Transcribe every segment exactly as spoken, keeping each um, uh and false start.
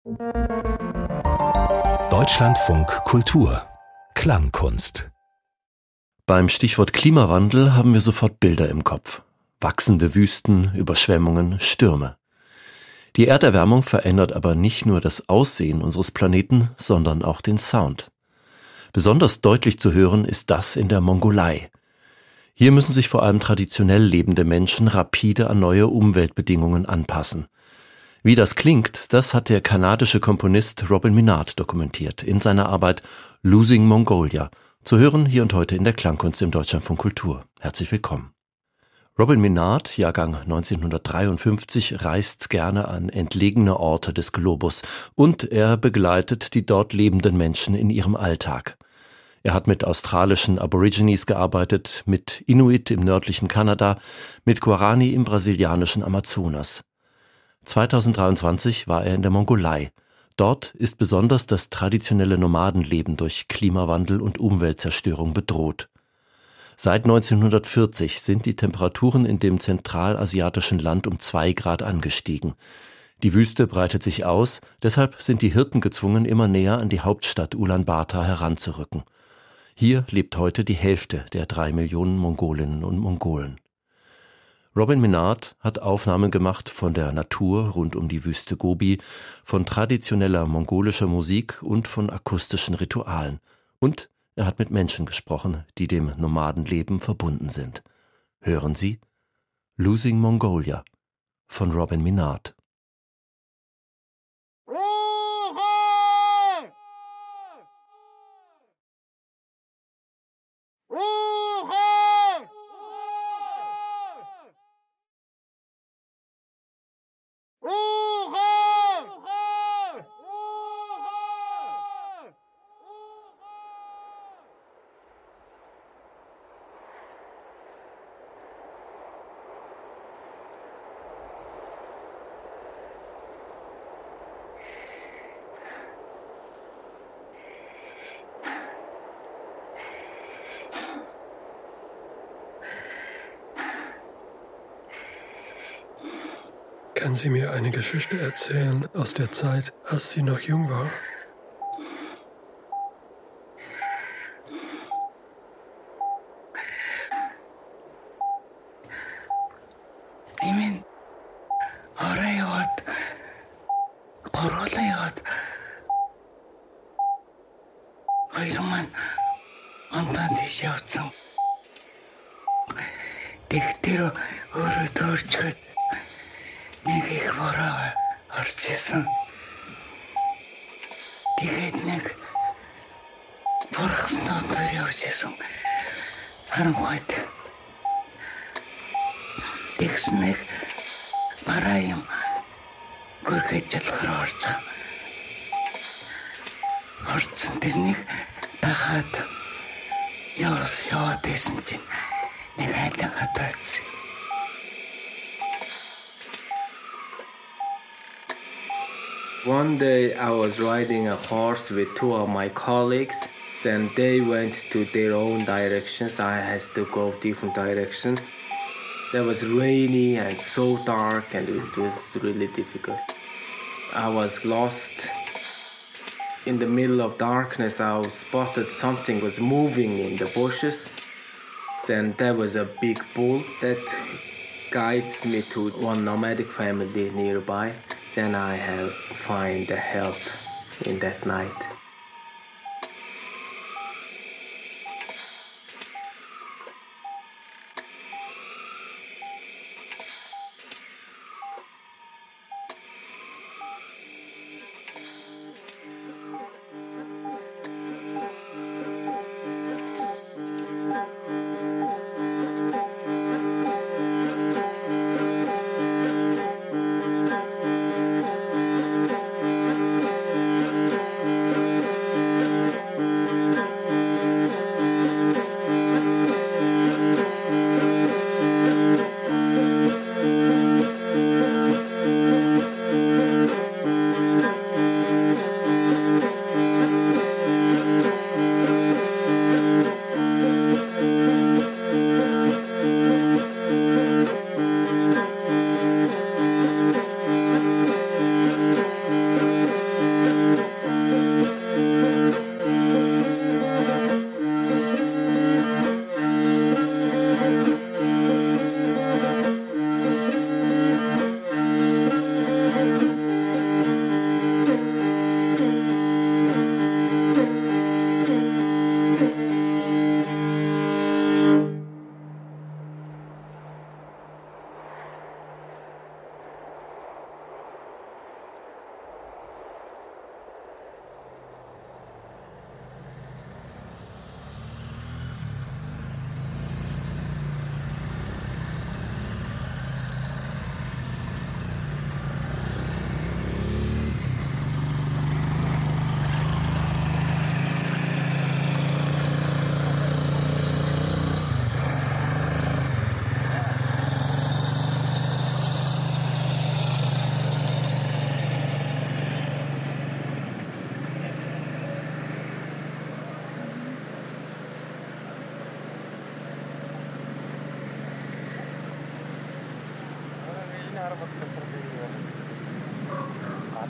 Deutschlandfunk Kultur Klangkunst. Beim Stichwort Klimawandel haben wir sofort Bilder im Kopf. Wachsende Wüsten, Überschwemmungen, Stürme. Die Erderwärmung verändert aber nicht nur das Aussehen unseres Planeten, sondern auch den Sound. Besonders deutlich zu hören ist das in der Mongolei. Hier müssen sich vor allem traditionell lebende Menschen rapide an neue Umweltbedingungen anpassen. Wie das klingt, das hat der kanadische Komponist Robin Minard dokumentiert in seiner Arbeit Losing Mongolia, zu hören hier und heute in der Klangkunst im Deutschlandfunk Kultur. Herzlich willkommen. Robin Minard, Jahrgang neunzehnhundertdreiundfünfzig, reist gerne an entlegene Orte des Globus und er begleitet die dort lebenden Menschen in ihrem Alltag. Er hat mit australischen Aborigines gearbeitet, mit Inuit im nördlichen Kanada, mit Guarani im brasilianischen Amazonas. zweitausenddreiundzwanzig war er in der Mongolei. Dort ist besonders das traditionelle Nomadenleben durch Klimawandel und Umweltzerstörung bedroht. Seit neunzehnhundertvierzig sind die Temperaturen in dem zentralasiatischen Land um zwei Grad angestiegen. Die Wüste breitet sich aus, deshalb sind die Hirten gezwungen, immer näher an die Hauptstadt Ulaanbaatar heranzurücken. Hier lebt heute die Hälfte der drei Millionen Mongolinnen und Mongolen. Robin Minard hat Aufnahmen gemacht von der Natur rund um die Wüste Gobi, von traditioneller mongolischer Musik und von akustischen Ritualen. Und er hat mit Menschen gesprochen, die dem Nomadenleben verbunden sind. Hören Sie Losing Mongolia von Robin Minard. Kann sie mir eine Geschichte erzählen aus der Zeit, als sie noch jung war? Imin, orayot, korolayot. Hayırman, ondan diyeceğim. Diktiru uru torçut. Нэг их бороо орчихсон. Тэгээд нэг борхсноо төр явчихсан. Харанхуйд. Тэгс нэг бараа юм гүйхэж залхаар орж байгаа. Орцсон тэрнийг дахаад яваад яваад исэн чинь нэг хайлан хатаацсан. One day I was riding a horse with two of my colleagues. Then they went to their own directions. I had to go different direction. It was rainy and so dark and it was really difficult. I was lost. In the middle of darkness I spotted something was moving in the bushes. Then there was a big bull that guides me to one nomadic family nearby. Then I have find the help in that night.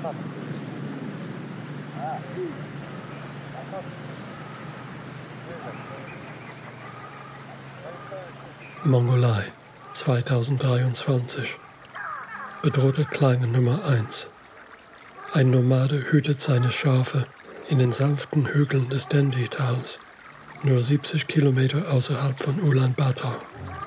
Mongolei zweitausenddreiundzwanzig. Bedrohte Kleine Nummer eins. Ein Nomade hütet seine Schafe in den sanften Hügeln des Dendi-Tals, nur siebzig Kilometer außerhalb von Ulaanbaatar.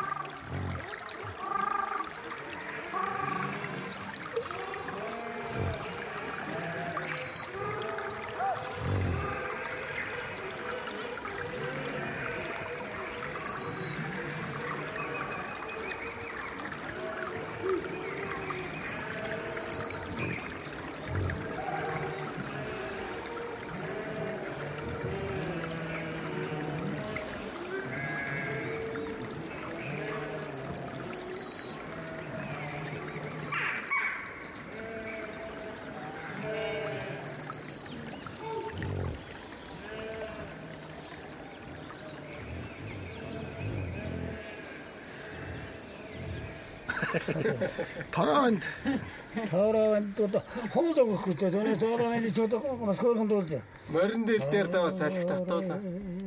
Таранд. Таранд одоо хоолой өгөхгүй дээ. Таранд ч одоо бас хөөрхөн дуулж. Морин дээр дээр даваа салхи татуулаа.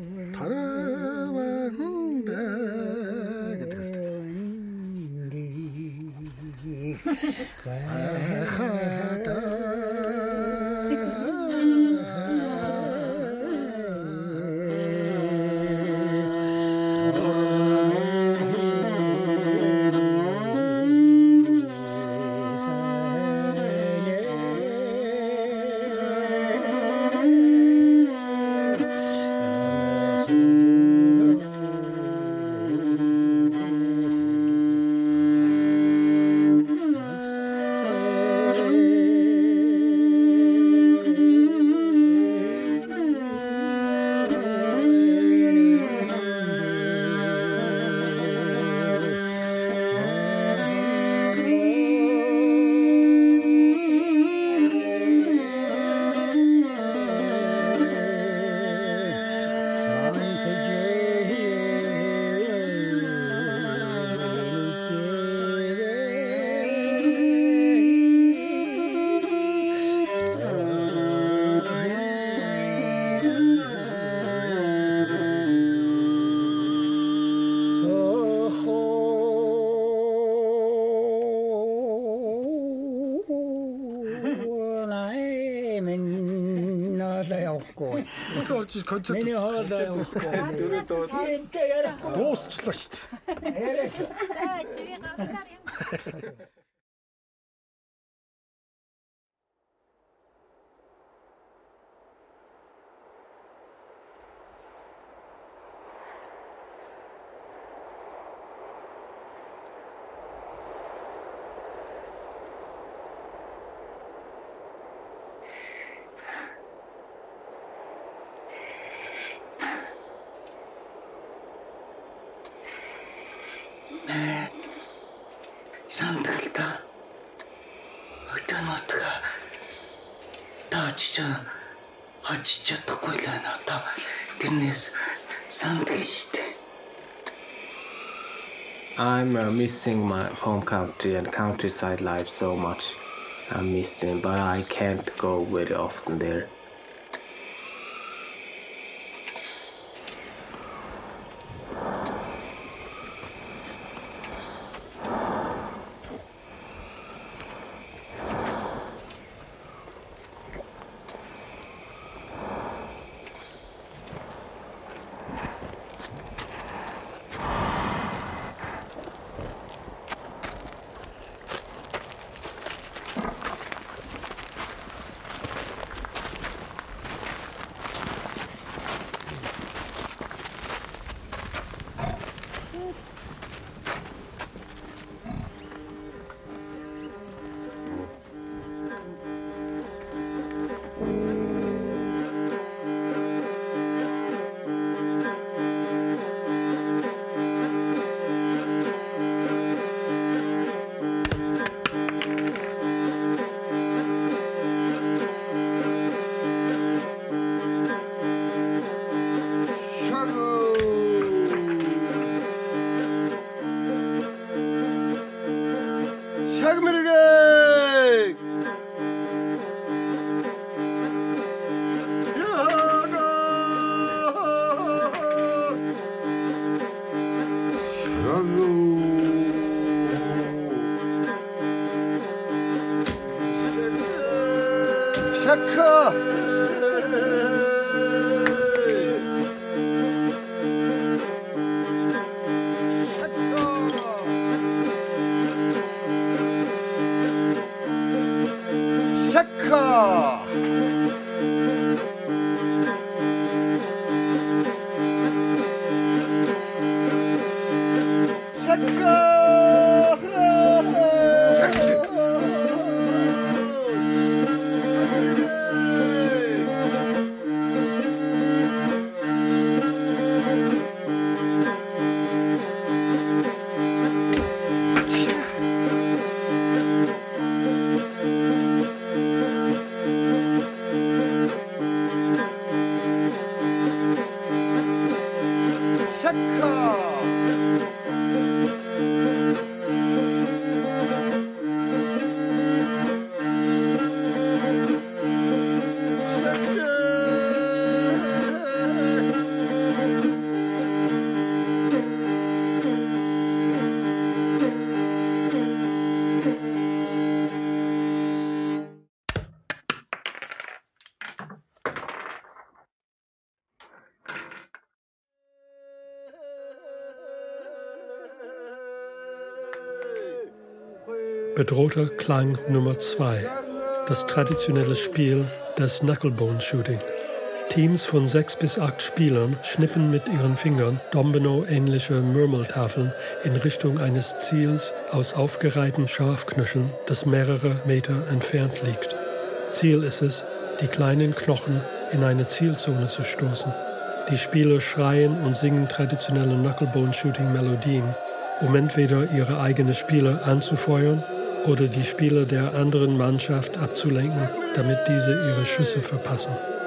Таранд гэдэг концерт. Миний хоолой явахгүй. Дуусчлаа шүү дээ. Сандалта өтөнөтгө таачч хачиж чадахгүй л байна одоо тэрнээс сандгий штэ. I'm uh, missing my home country and countryside life so much. I'm missing, but I can't go very often there. Bedrohter Klang Nummer zwei. Das traditionelle Spiel des Knucklebone Shooting. Teams von sechs bis acht Spielern schnippen mit ihren Fingern Domino-ähnliche Murmeltafeln in Richtung eines Ziels aus aufgereihten Schafknöcheln, das mehrere Meter entfernt liegt. Ziel ist es, die kleinen Knochen in eine Zielzone zu stoßen. Die Spieler schreien und singen traditionelle Knucklebone-Shooting-Melodien, um entweder ihre eigenen Spieler anzufeuern oder die Spieler der anderen Mannschaft abzulenken, damit diese ihre Schüsse verpassen.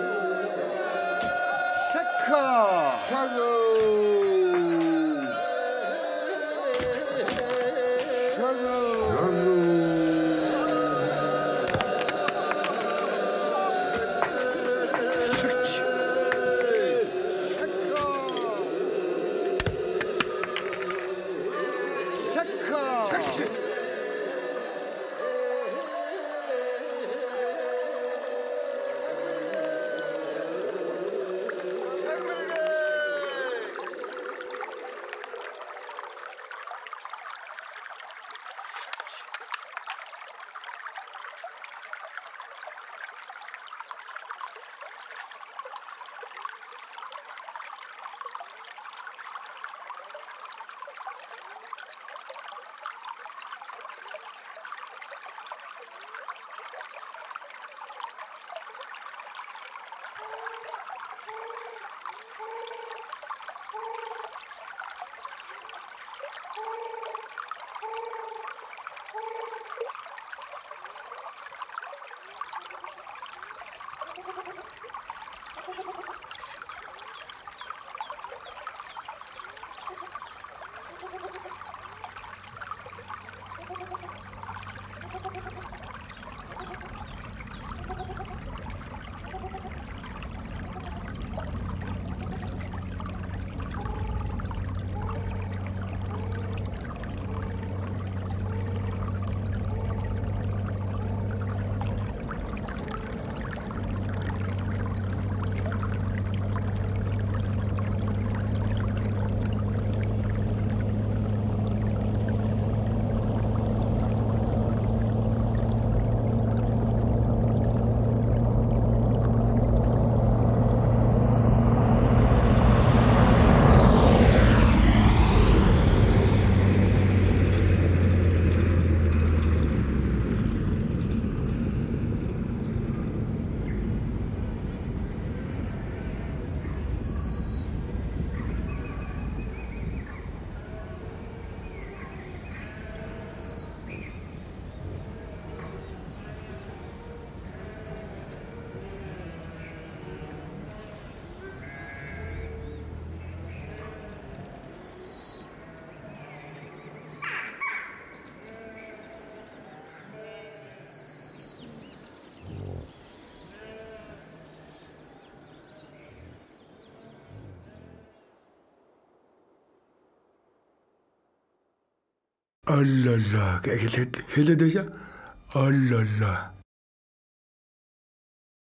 Allah Allah, hele hele de ya. Allah Allah.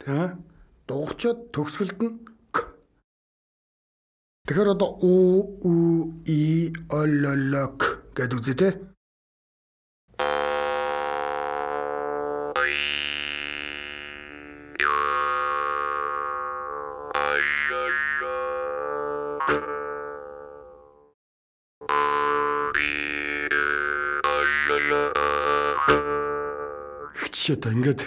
Аа дугчаад төгсгөлд нь к. Тэгэхээр одоо у у и ололок гэдэг үзье те. Хичээд ингээд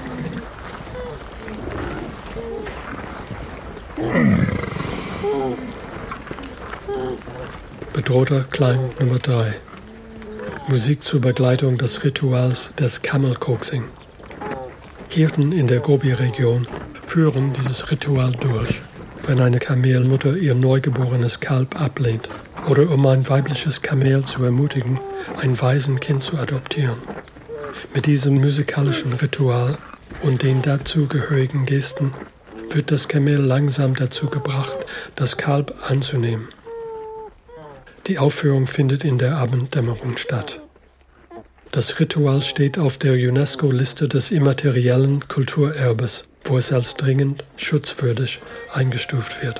Oh. Bedrohter Klang Nummer drei. Musik zur Begleitung des Rituals des Camel Coaxing. Hirten in der Gobi-Region führen dieses Ritual durch, wenn eine Kamelmutter ihr neugeborenes Kalb ablehnt oder um ein weibliches Kamel zu ermutigen, ein Waisenkind zu adoptieren. Mit diesem musikalischen Ritual und den dazugehörigen Gesten wird das Kamel langsam dazu gebracht, das Kalb anzunehmen. Die Aufführung findet in der Abenddämmerung statt. Das Ritual steht auf der UNESCO-Liste des immateriellen Kulturerbes, wo es als dringend schutzwürdig eingestuft wird.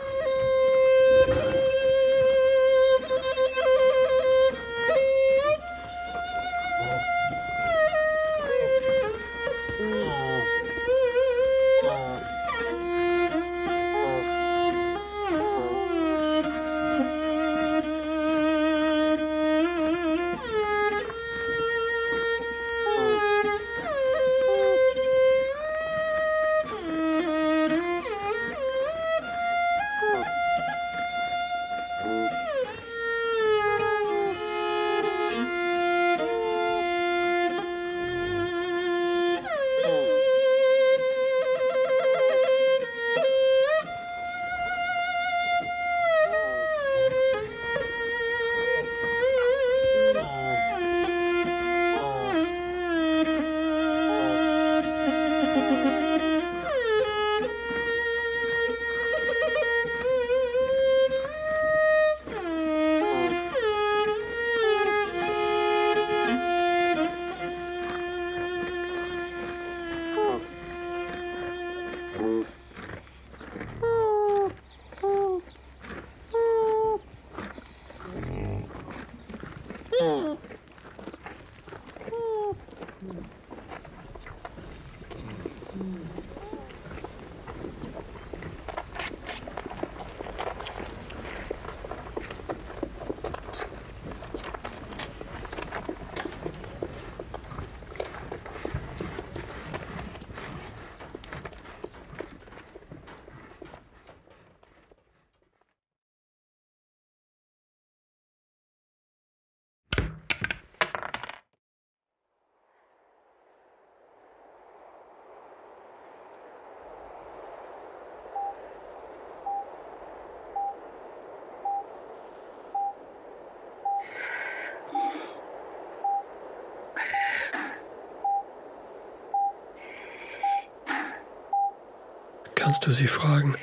Kannst du sie fragen,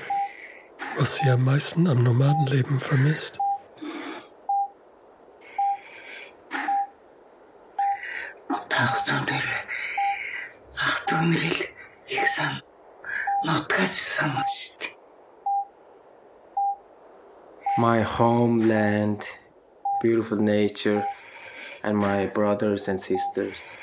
was sie am meisten am Nomadenleben vermisst? My homeland, beautiful nature, and my brothers and sisters.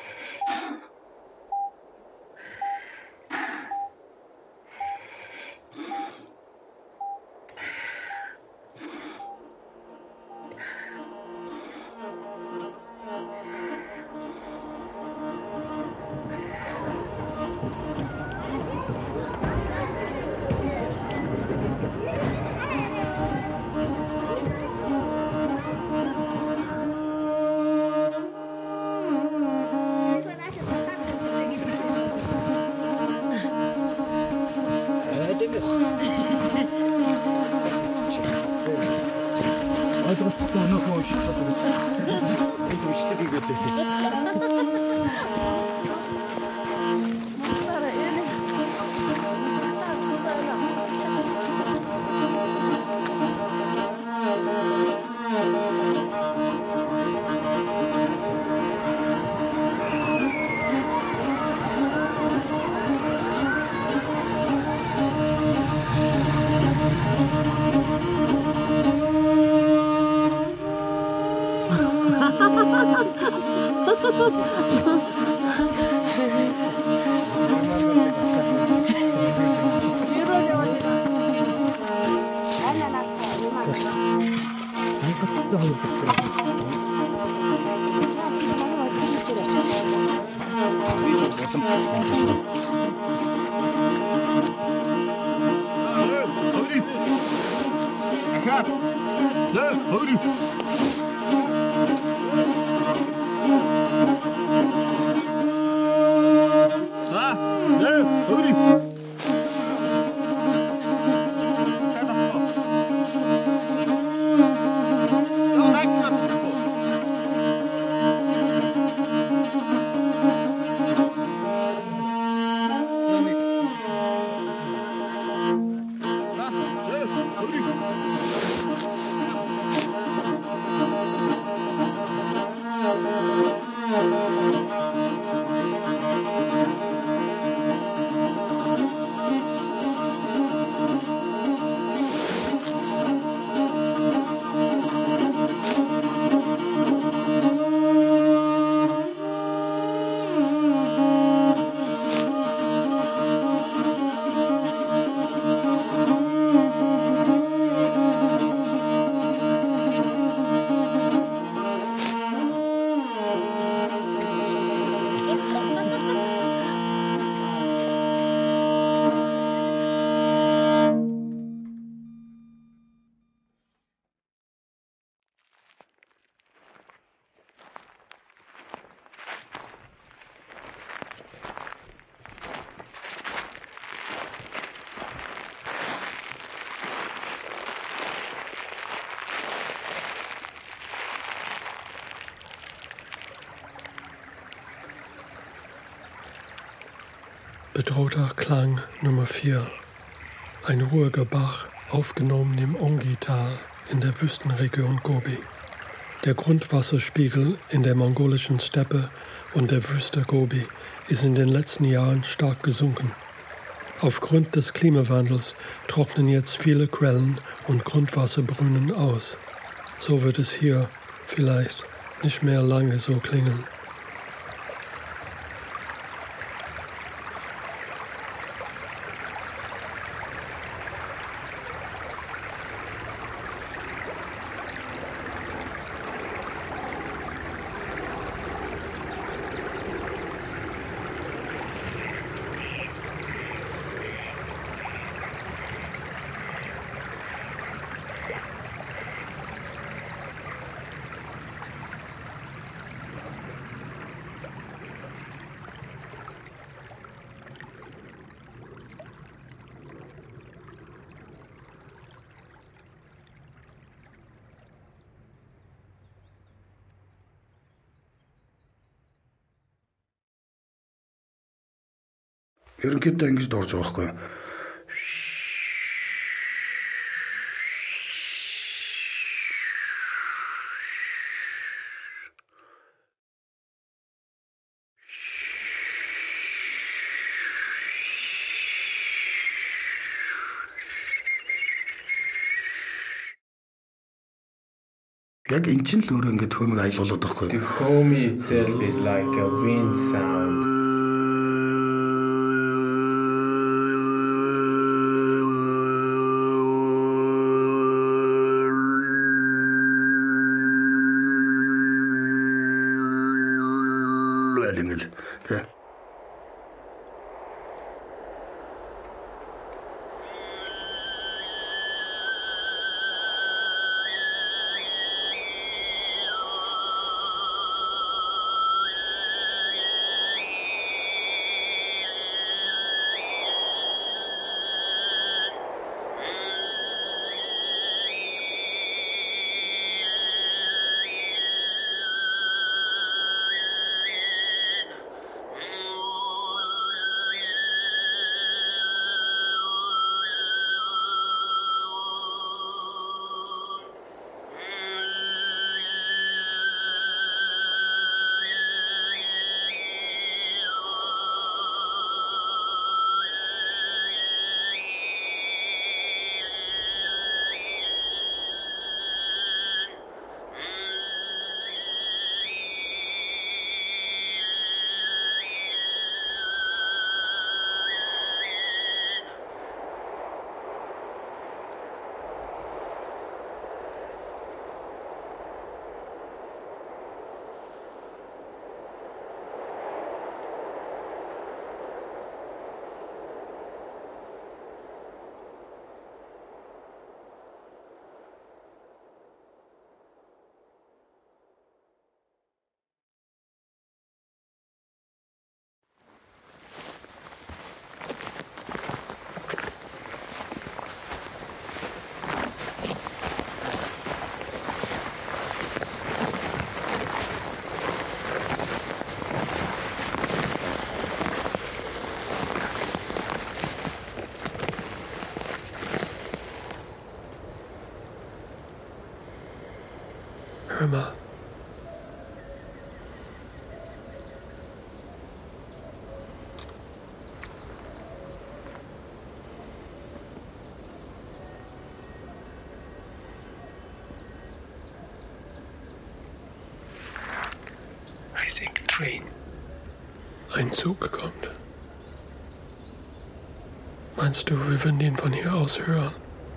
Look! Bedrohter Klang Nummer vier. Ein ruhiger Bach, aufgenommen im Ongi-Tal in der Wüstenregion Gobi. Der Grundwasserspiegel in der mongolischen Steppe und der Wüste Gobi ist in den letzten Jahren stark gesunken. Aufgrund des Klimawandels trocknen jetzt viele Quellen und Grundwasserbrunnen aus. So wird es hier vielleicht nicht mehr lange so klingen. Ерөнхийдөө ингэж дурж байгаа хгүй. Яг энэ ч л өөрөө ингэж хөмөг аялуулдаг хгүй. The home itself is like a wind sound. train. Ein Zug kommt. Meinst du, wir würden ihn von hier aus hören?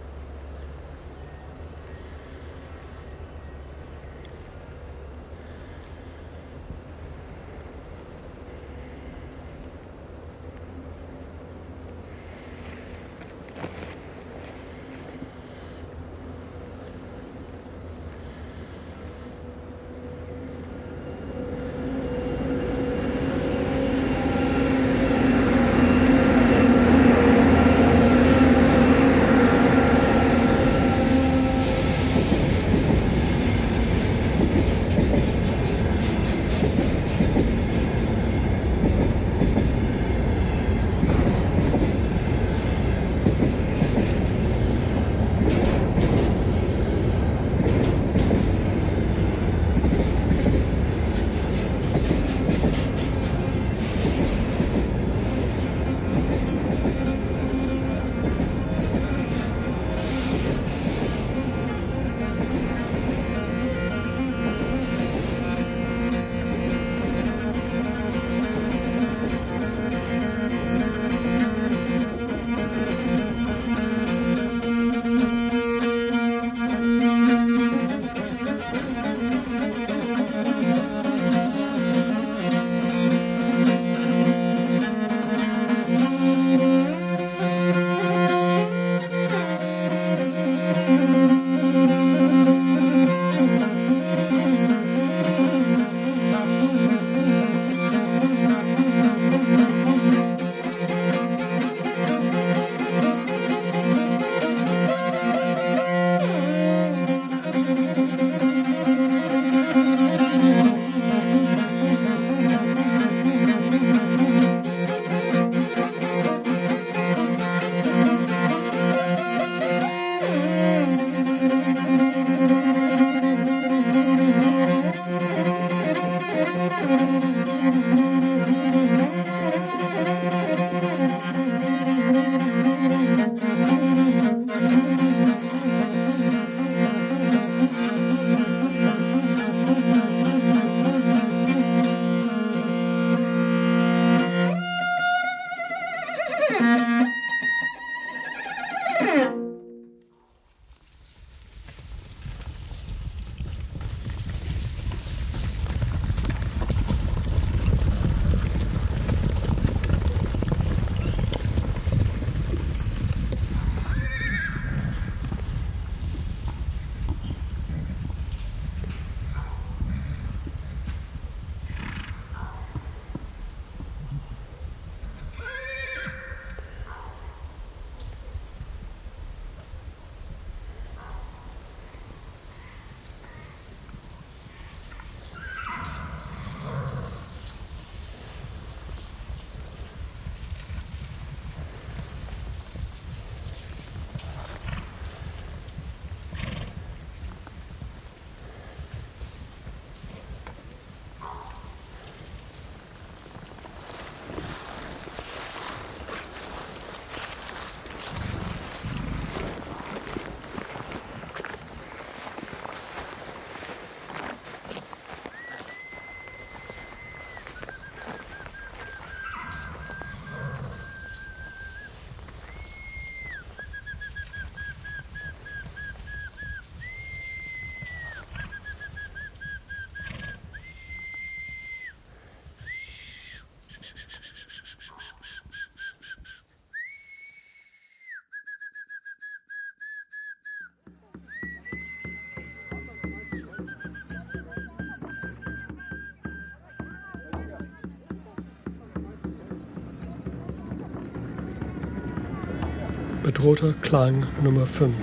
Bedrohter Klang Nummer fünf.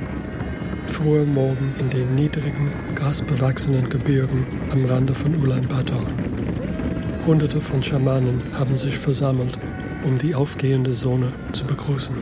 Früher Morgen in den niedrigen, grasbewachsenen Gebirgen am Rande von Ulaanbaatar. Hunderte von Schamanen haben sich versammelt, um die aufgehende Sonne zu begrüßen.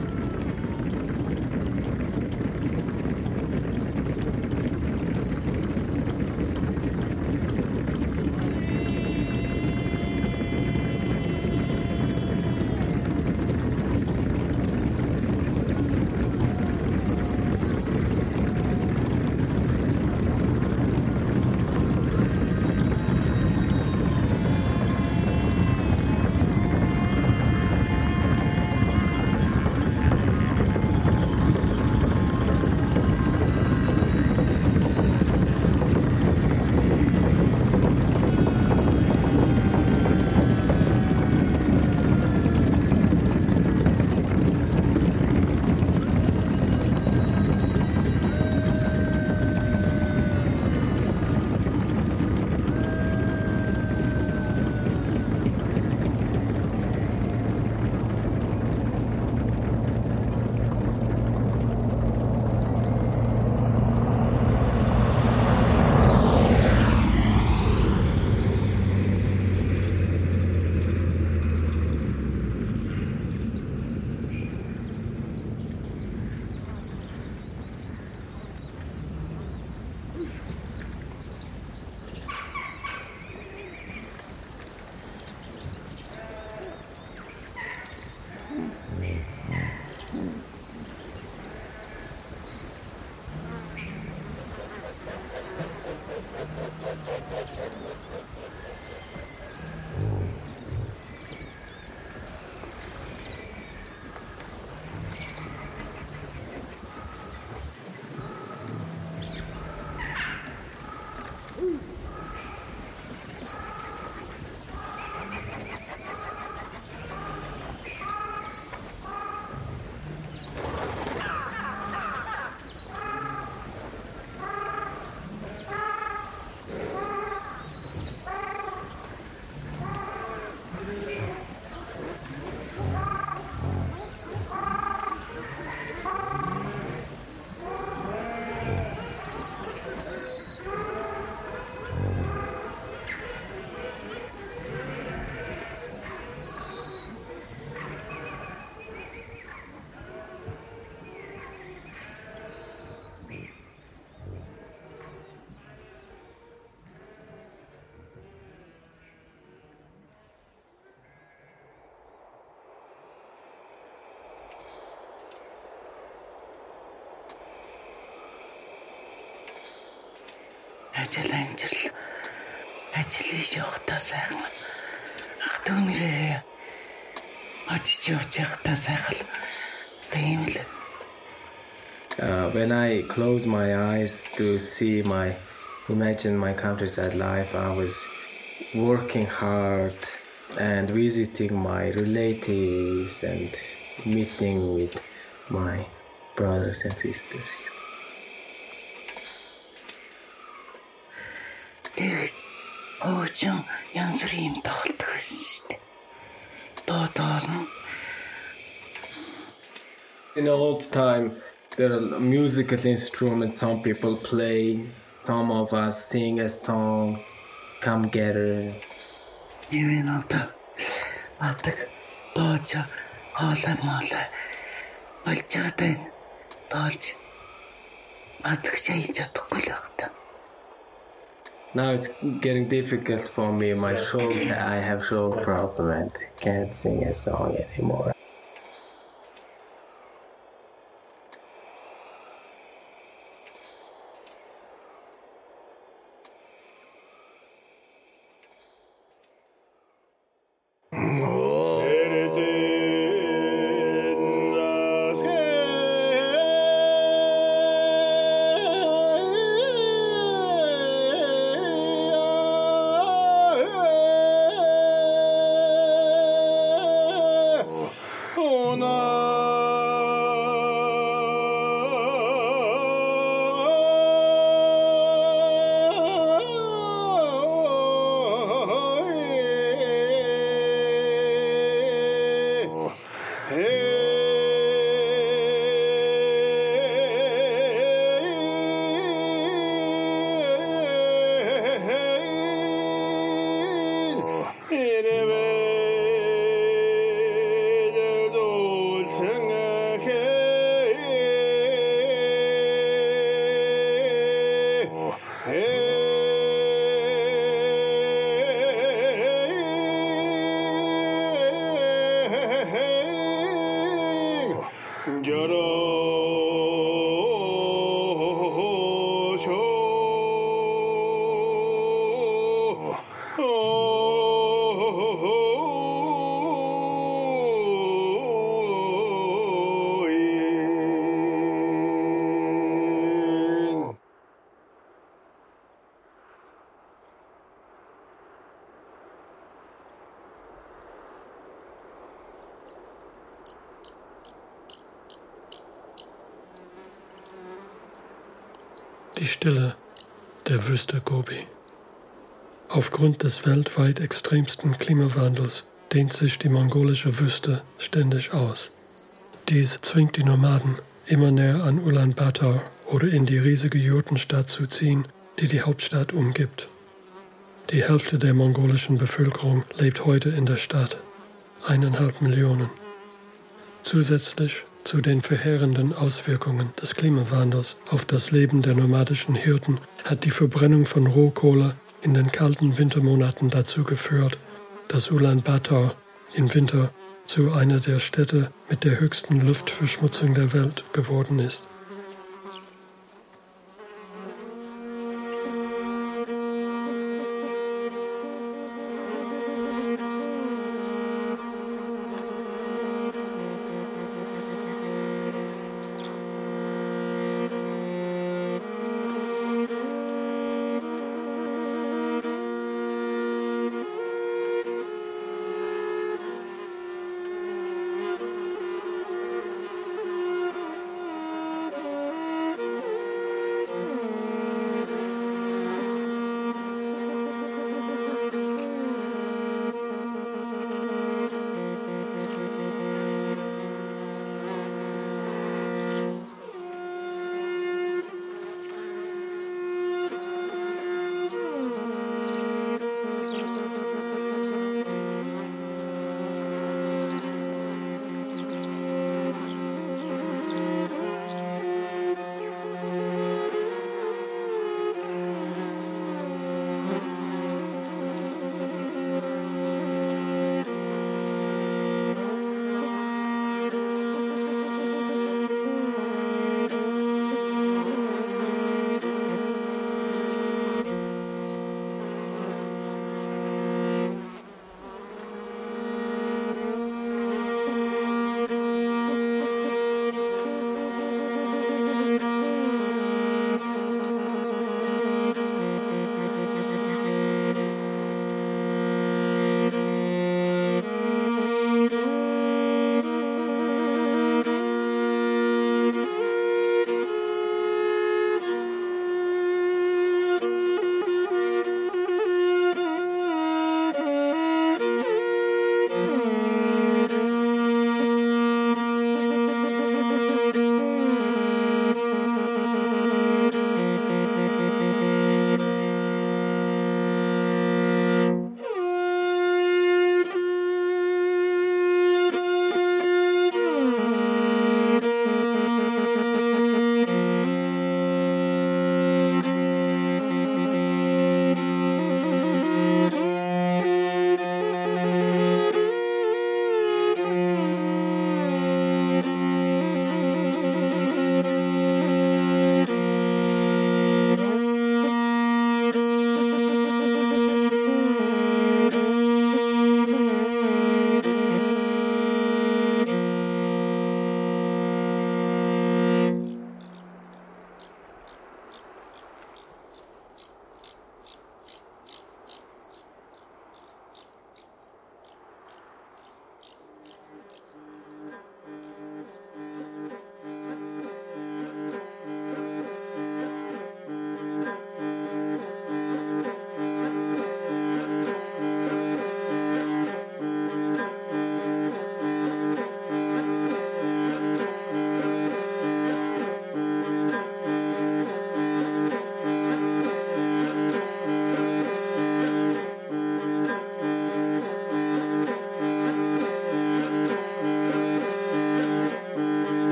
ажил амжил ажил хийж явахдаа сайхан ах дүү нэрээ очиж явж явахдаа сайхан тийм л. Uh, when I close my eyes to see my, imagine my countryside life, I was working hard and visiting my relatives and meeting with my brothers and sisters. Тэгээд өөчөн янз бүрийн юм тоглодог байсан шүү дээ. Доо тоолно. In old time, there are musical instruments some people play, some of us sing a song, come together. Even одоо адаг доож хоолой моолой болж байгаа тань доолж адаг чаяж чадахгүй л байна. Now it's getting difficult for me. My throat, I have throat problem and can't sing a song anymore. Die Stille der Wüste Gobi. Aufgrund des weltweit extremsten Klimawandels dehnt sich die mongolische Wüste ständig aus. Dies zwingt die Nomaden, immer näher an Ulaanbaatar oder in die riesige Jurtenstadt zu ziehen, die die Hauptstadt umgibt. Die Hälfte der mongolischen Bevölkerung lebt heute in der Stadt, eineinhalb Millionen. Zusätzlich zu den verheerenden Auswirkungen des Klimawandels auf das Leben der nomadischen Hirten hat die Verbrennung von Rohkohle in den kalten Wintermonaten dazu geführt, dass Ulaanbaatar im Winter zu einer der Städte mit der höchsten Luftverschmutzung der Welt geworden ist.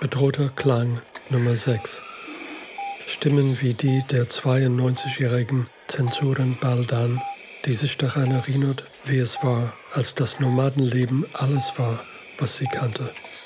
Bedrohter Klang Nummer sechs. Stimmen wie die der zweiundneunzigjährigen Zensuren Baldan, die sich daran erinnert, wie es war, als das Nomadenleben alles war, was sie kannte.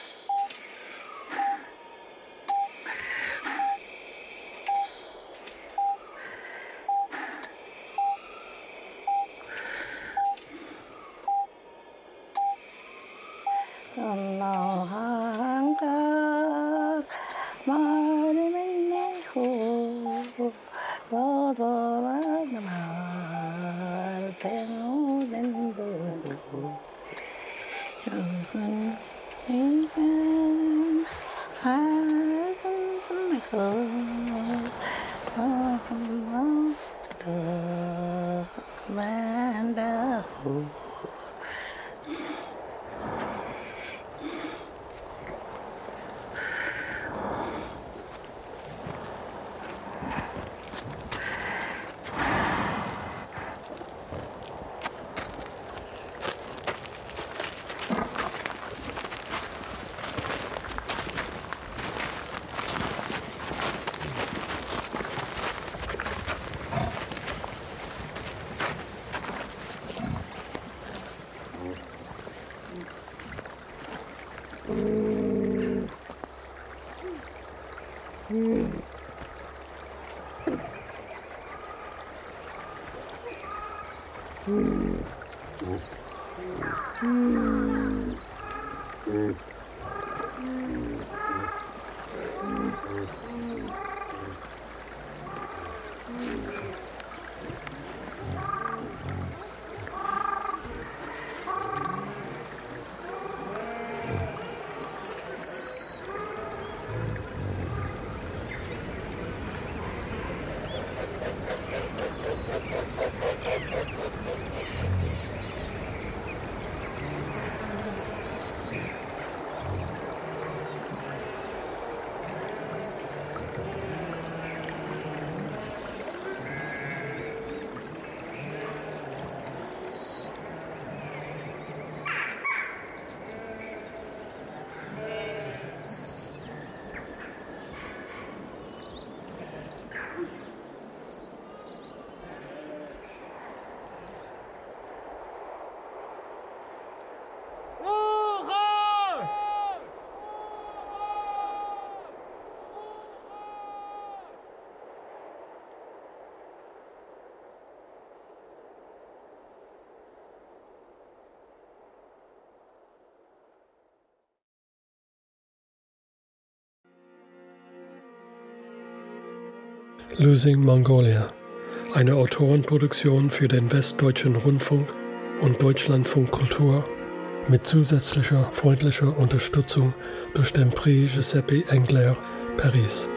Losing Mongolia, eine Autorenproduktion für den Westdeutschen Rundfunk und Deutschlandfunk Kultur mit zusätzlicher freundlicher Unterstützung durch den Prix Giuseppe Engler Paris.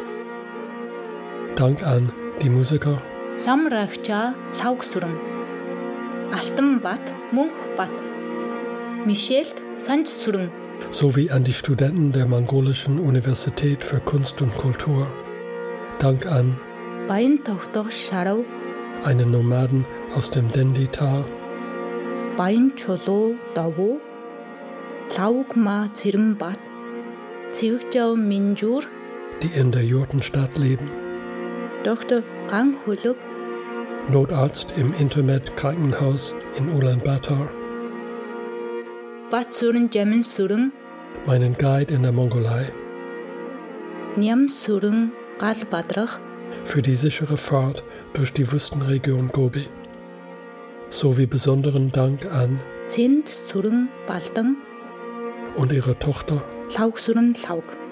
Dank an die Musiker Lamrachcha Laugsurm, Altenbad Munchbad, Michel Sandssurm sowie an die Studenten der Mongolischen Universität für Kunst und Kultur. Dank an Bain Tochter Sharau, einen Nomaden aus dem Dendital, Bain Cholo Dawo, Laugma Zirmbad, Zivjau Minjur, die in der Jurtenstadt leben, Doktor Gang Huluk, Notarzt im Intermed-Krankenhaus in Ulaanbaatar, Batsurun Jamin Surung, meinen Guide in der Mongolei, Niam Surung Galbadrach, für die sichere Fahrt durch die Wüstenregion Gobi, sowie besonderen Dank an Zind Surung Baltang und ihre Tochter Laugsurun Laug.